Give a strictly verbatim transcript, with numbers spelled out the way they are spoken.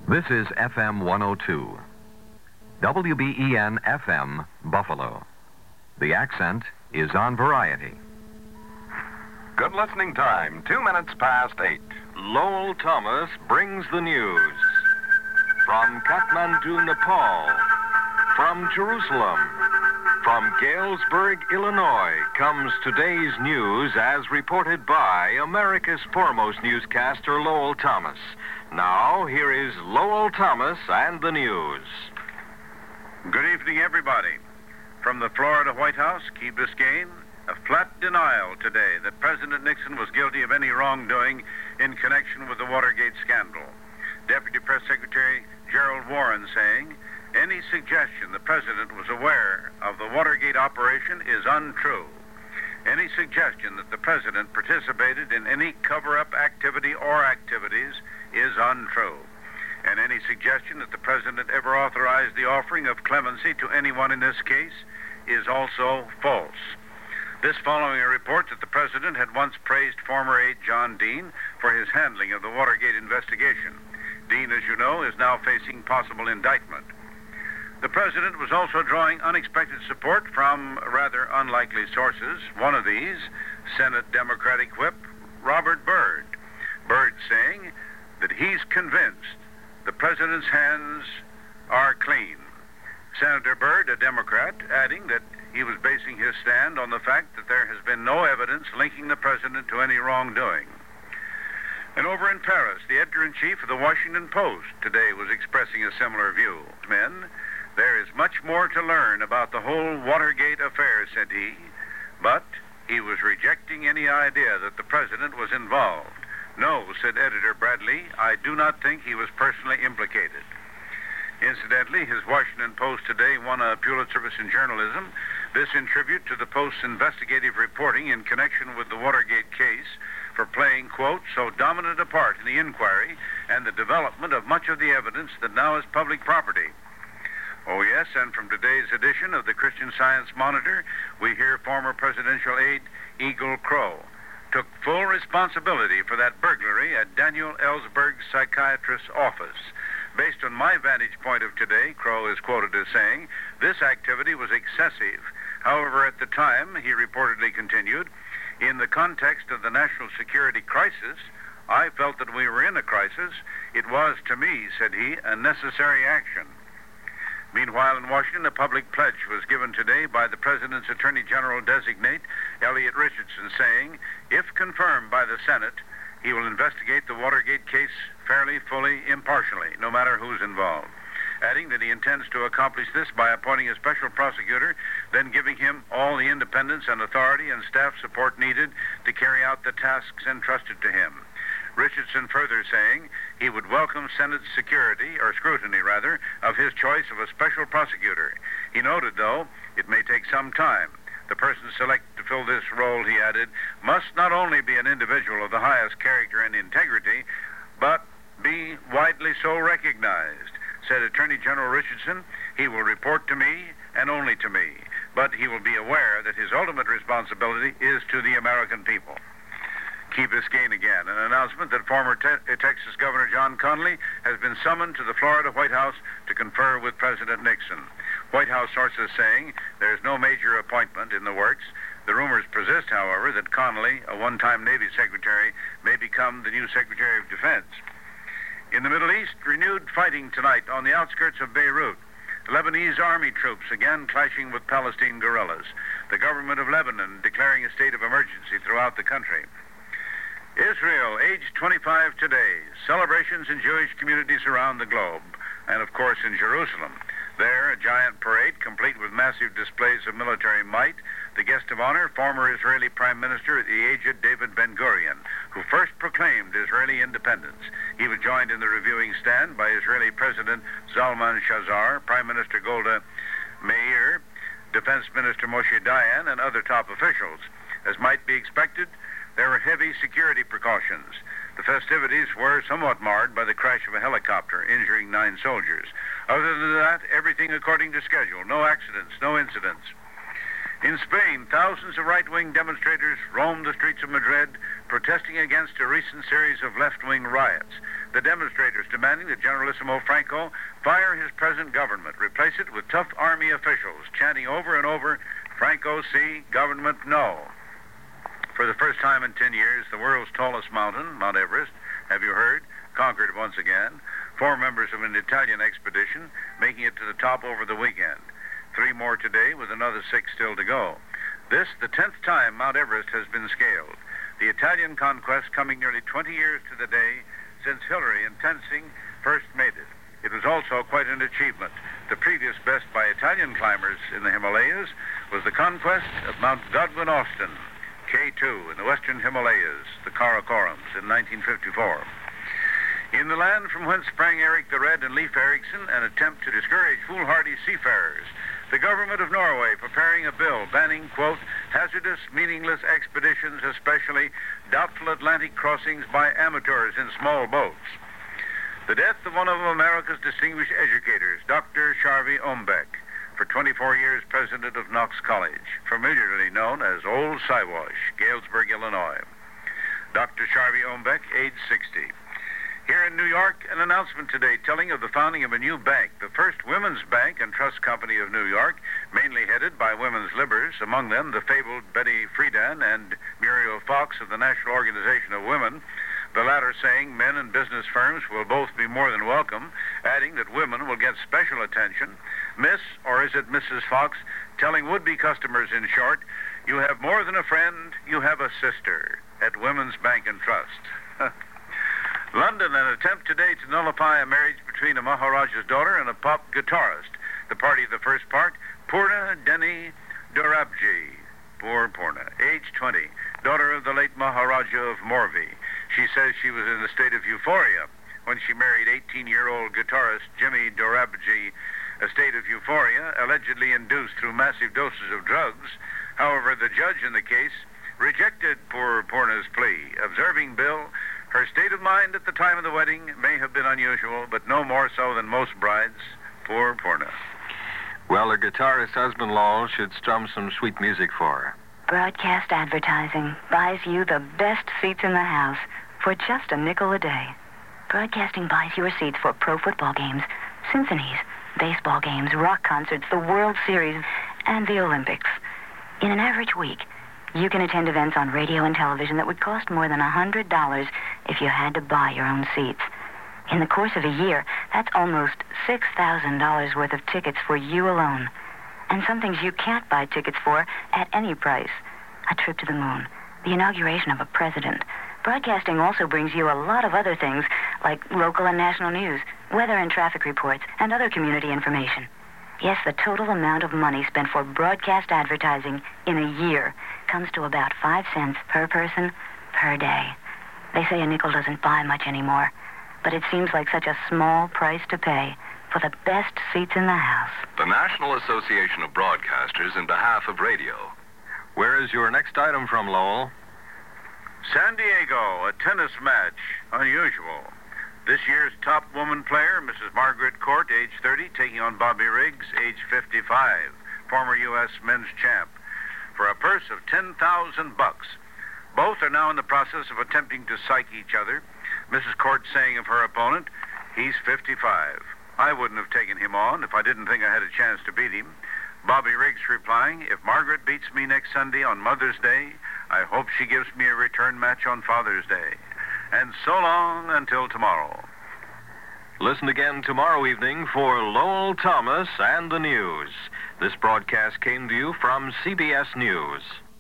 This is F M one oh two. W B E N F M, Buffalo. The accent is on Variety. Good listening time, two minutes past eight. Lowell Thomas brings the news. From Kathmandu, Nepal. From Jerusalem. From Galesburg, Illinois, comes today's news as reported by America's foremost newscaster, Lowell Thomas. Now, here is Lowell Thomas and the news. Good evening, everybody. From the Florida White House, Key Biscayne, a flat denial today that President Nixon was guilty of any wrongdoing in connection with the Watergate scandal. Deputy Press Secretary Gerald Warren saying, any suggestion the president was aware of the Watergate operation is untrue. Any suggestion that the president participated in any cover-up activity or activities is untrue. And any suggestion that the president ever authorized the offering of clemency to anyone in this case is also false. This following a report that the president had once praised former aide John Dean for his handling of the Watergate investigation. Dean, as you know, is now facing possible indictment. The president was also drawing unexpected support from rather unlikely sources. One of these, Senate Democratic Whip Robert Byrd. Byrd saying that he's convinced the president's hands are clean. Senator Byrd, a Democrat, adding that he was basing his stand on the fact that there has been no evidence linking the president to any wrongdoing. And over in Paris, the editor-in-chief of the Washington Post today was expressing a similar view. Men, there is much more to learn about the whole Watergate affair, said he, but he was rejecting any idea that the president was involved. No, said editor Bradley, I do not think he was personally implicated. Incidentally, his Washington Post today won a Pulitzer Prize in journalism, this in tribute to the Post's investigative reporting in connection with the Watergate case for playing, quote, so dominant a part in the inquiry and the development of much of the evidence that now is public property. Oh, yes, and from today's edition of the Christian Science Monitor, we hear former presidential aide Eagle Crow took full responsibility for that burglary at Daniel Ellsberg's psychiatrist's office. Based on my vantage point of today, Crow is quoted as saying, this activity was excessive. However, at the time, he reportedly continued, in the context of the national security crisis, I felt that we were in a crisis. It was, to me, said he, a necessary action. Meanwhile, in Washington, a public pledge was given today by the President's Attorney General designate, Elliot Richardson, saying, if confirmed by the Senate, he will investigate the Watergate case fairly, fully, impartially, no matter who's involved. Adding that he intends to accomplish this by appointing a special prosecutor, then giving him all the independence and authority and staff support needed to carry out the tasks entrusted to him. Richardson further saying he would welcome Senate security, or scrutiny rather, of his choice of a special prosecutor. He noted, though, it may take some time. The person selected to fill this role, he added, must not only be an individual of the highest character and integrity, but be widely so recognized. Said Attorney General Richardson, he will report to me and only to me, but he will be aware that his ultimate responsibility is to the American people. Key Biscayne again, an announcement that former te- Texas Governor John Connally has been summoned to the Florida White House to confer with President Nixon. White House sources saying there is no major appointment in the works. The rumors persist, however, that Connally, a one-time Navy secretary, may become the new Secretary of Defense. In the Middle East, renewed fighting tonight on the outskirts of Beirut. Lebanese army troops again clashing with Palestine guerrillas. The government of Lebanon declaring a state of emergency throughout the country. Israel, aged twenty-five today. Celebrations in Jewish communities around the globe. And, of course, in Jerusalem. There, a giant parade complete with massive displays of military might. The guest of honor, former Israeli Prime Minister, the aged David Ben-Gurion, who first proclaimed Israeli independence. He was joined in the reviewing stand by Israeli President Zalman Shazar, Prime Minister Golda Meir, Defense Minister Moshe Dayan, and other top officials. As might be expected, there were heavy security precautions. The festivities were somewhat marred by the crash of a helicopter, injuring nine soldiers. Other than that, everything according to schedule. No accidents, no incidents. In Spain, thousands of right-wing demonstrators roamed the streets of Madrid, protesting against a recent series of left-wing riots. The demonstrators demanding that Generalissimo Franco fire his present government, replace it with tough army officials, chanting over and over, Franco see, government no. For the first time in ten years, the world's tallest mountain, Mount Everest, have you heard, conquered once again. Four members of an Italian expedition making it to the top over the weekend. Three more today with another six still to go. This, the tenth time Mount Everest has been scaled. The Italian conquest coming nearly twenty years to the day since Hillary in Tenzing first made it. It was also quite an achievement. The previous best by Italian climbers in the Himalayas was the conquest of Mount Godwin Austen, K two, in the western Himalayas, the Karakorams, in nineteen fifty-four. In the land from whence sprang Eric the Red and Leif Erikson, an attempt to discourage foolhardy seafarers, the government of Norway preparing a bill banning, quote, hazardous, meaningless expeditions, especially doubtful Atlantic crossings by amateurs in small boats. The death of one of America's distinguished educators, Doctor Charvey Ombek, for twenty-four years president of Knox College, familiarly known as Old Siwash, Galesburg, Illinois. Doctor Charvey Ombek, age sixty. Here in New York, an announcement today telling of the founding of a new bank, the first women's bank and trust company of New York, mainly headed by women's libbers, among them the fabled Betty Friedan and Muriel Fox of the National Organization of Women, the latter saying men and business firms will both be more than welcome, adding that women will get special attention. Miss, or is it Missus Fox, telling would-be customers in short, you have more than a friend, you have a sister at Women's Bank and Trust. London, an attempt today to nullify a marriage between a Maharaja's daughter and a pop guitarist. The party of the first part, Purna Deni Dorabji, poor Purna, age twenty, daughter of the late Maharaja of Morvi. She says she was in a state of euphoria when she married eighteen-year-old guitarist Jimmy Dorabji, a state of euphoria allegedly induced through massive doses of drugs. However, the judge in the case rejected poor Purna's plea, observing Bill, her state of mind at the time of the wedding may have been unusual, but no more so than most brides. Poor Purna. Well, her guitarist husband, Lowell, should strum some sweet music for her. Broadcast advertising buys you the best seats in the house for just a nickel a day. Broadcasting buys your seats for pro football games, symphonies, baseball games, rock concerts, the World Series, and the Olympics. In an average week, you can attend events on radio and television that would cost more than one hundred dollars if you had to buy your own seats. In the course of a year, that's almost six thousand dollars worth of tickets for you alone. And some things you can't buy tickets for at any price. A trip to the moon, the inauguration of a president. Broadcasting also brings you a lot of other things, like local and national news, weather and traffic reports, and other community information. Yes, the total amount of money spent for broadcast advertising in a year comes to about five cents per person per day. They say a nickel doesn't buy much anymore, but it seems like such a small price to pay for the best seats in the house. The National Association of Broadcasters in behalf of radio. Where is your next item from, Lowell? San Diego, a tennis match, unusual. This year's top woman player, Missus Margaret Court, age thirty, taking on Bobby Riggs, age fifty-five, former U S men's champ, for a purse of ten thousand bucks. Both are now in the process of attempting to psych each other. Missus Court saying of her opponent, he's fifty-five. I wouldn't have taken him on if I didn't think I had a chance to beat him. Bobby Riggs replying, if Margaret beats me next Sunday on Mother's Day, I hope she gives me a return match on Father's Day. And so long until tomorrow. Listen again tomorrow evening for Lowell Thomas and the news. This broadcast came to you from C B S News.